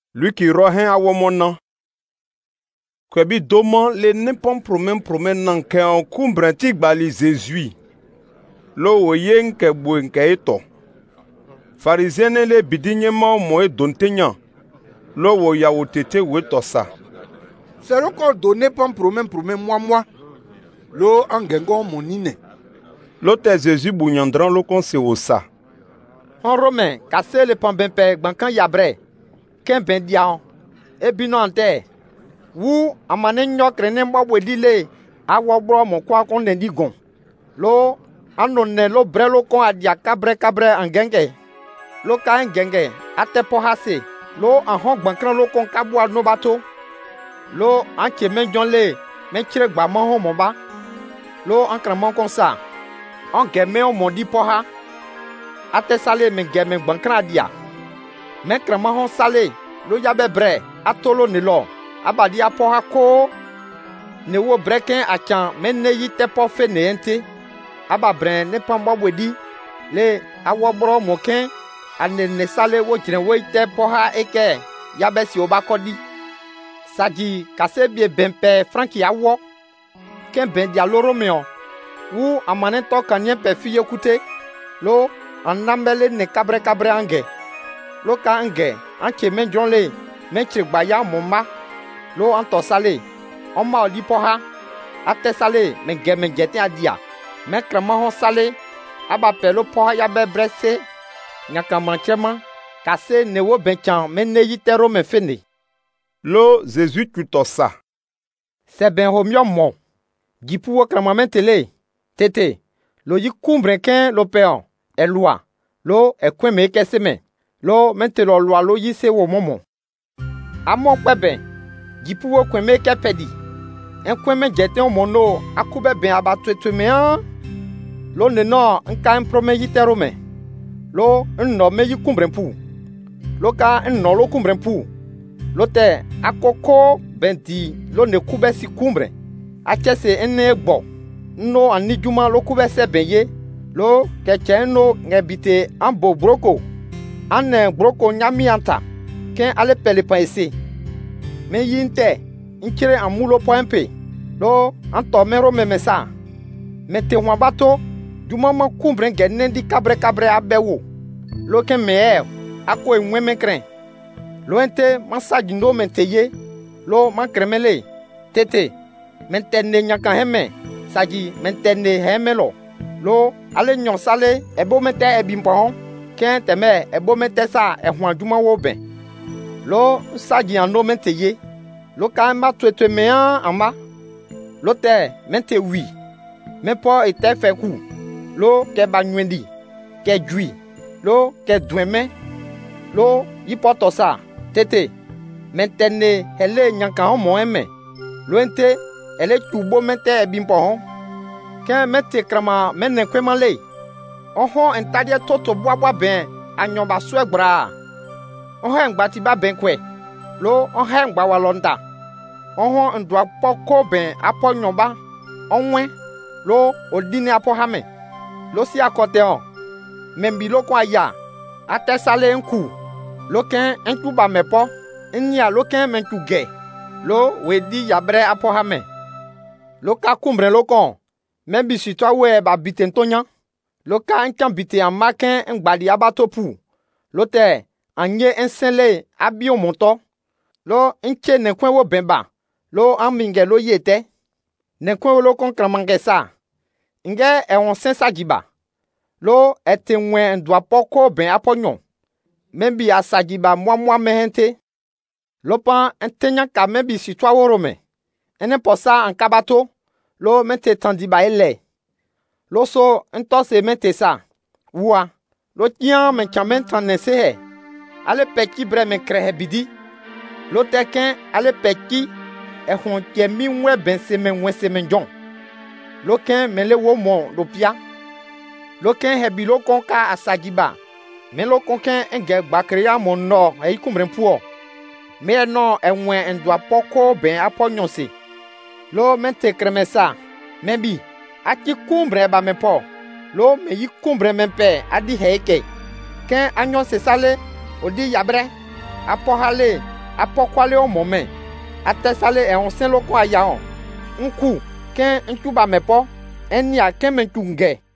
lui qui rohin a womona. Kwebi doman le nepon promen nan ke an kumbranti gbali Jésus. Lo woye nke bwe nke eto. Pharisien le bidinye ma moe dontenya. Lo wo ya wotete weto sa. C'est le corps donné pour promet moi. Lo angengo monine. Lo te Jésus bounyandran lo kon se osa. En romain, cassé le pan ben père bankan yabre. Ken ben diaon. E bino ante. Wu amane nyokre ne mbabwe dile. Awa bro mo kwa kon nendi gon. Lo anone lo bre lo kon adia kabre angenge. Lo ka angenge ate po hase. Lo anhon bankran lo kon kabwa no bato. Lo anke men jonle men kire gba man ho monba. Lo ankran kon sa. On geme on mondi po ha. Ate sale men geme bankran adia. Men krama hon sale lo yabe bre atolo ne lo. Abadi apo ha ko ne wo breken achan men ne yite po fe ne ente. Aba bren ne pamba wedi le awo bro moken ane ne sale wo jire wo ite po ha eke yabe si oba kodi. Sadi kase bie benpe franki awo ken ben dia loro meon wu amane to kanyen pe fiye kute lo anambele ne kabre ange lo ka ange anke men jonle men chigba ya mumba lo anto sale on ma odi po ha ate sale men jete adia men krama ho sale aba pelo po ha ya be brese nyaka manchema kase ne wo benchan men ne yitero men fene. Lo Jésus tuto sa. Se ben homyo mo. Gipu wo krama tele. Tete. Lo yi kumbre ken lo peon. E loi. Lo e kwen me kese men. Lo mente lo loi lo yi se wo momo. Amo kweben. Gipu wo kwen me ke pedi. En kwen men jete o mono. Akube ben abatwe me an. Lo ne no nka improme yitero men. Lo nno me yi kumbre pu. Lo ka nno lo kumbre pu. Lote akoko benti lo ne kube si kumbre. Achese ene gbo. No anijuma lo kube se benye. Lo keche no ngebite ambo broko. Ane broko nyami anta. Ken ale pele pan ese. Men yinte. Inkire amulo po empe. Lo anto mero memesa. Mete wabato. Jumama kumbre genendi kabre abewo. Lo ken mee. Ako e mweme kren. Lo ente masaji no menteye lo mankremele tete mentene nyaka heme saji mentene hemelo lo ale nyon sale ebo mente ebimpo ken teme ebo mente sa ehwan juma wo ben lo saji an no menteye lo ka ma twetwe me an ama lo te mente wi mepo ete feku lo ke banywendi ke dwi lo ke dweme lo yipoto sa tete mentene hele nyanka homo eme loente ele tubo mente ebimpo hon ken mete krama menne kwemale oho entadia toto boabwa ben anyoba suegbra oho ngbati ba ben kwe lo oho ngba walonda oho ndwa poko ben apo nyoba onwe lo odine apo hame lo si akote on membi lo kwa ya atesale nku loken entuba mepo enya loken mentuge lo wedi yabre apo hame loka kumbre lokon membi sitwa we ba bitentonya loka enkan bite amaken ngbadi abatopu lote anye ensenle abio monto lo enche nekwen wo bemba lo aminge lo yete nekwen lo kon kramangesa nge ewon sensa giba lo etenwe ndwa poko ben aponyon membi asajiba mwa mehente lopan entenya ka membi sitwa worome ene posa ankabato lo mente tandiba ele lo so entose mente sa wa lo tian men chamen tanese he ale peki bre men krehe bidi lo teken ale peki e hon tiemi nwe ben semen jon lo ken mele wo mo lo pia lo ken hebi lo kon ka asajiba men lo konken enge gbakreya mo no e kumren puo me no enwe ndwa poko ben aponyose lo mente kremesa mebi aki kumbre ba mepo lo me yi kumbre mempe adi heke ken anyose sale odi yabre apo hale apɔkwale o mɔ me, atesale ehɔn sẽn lo kɔn aya hɔn. Nku kẽ ntsuba me pɔ, enia kẽ me ntsu ngɛ.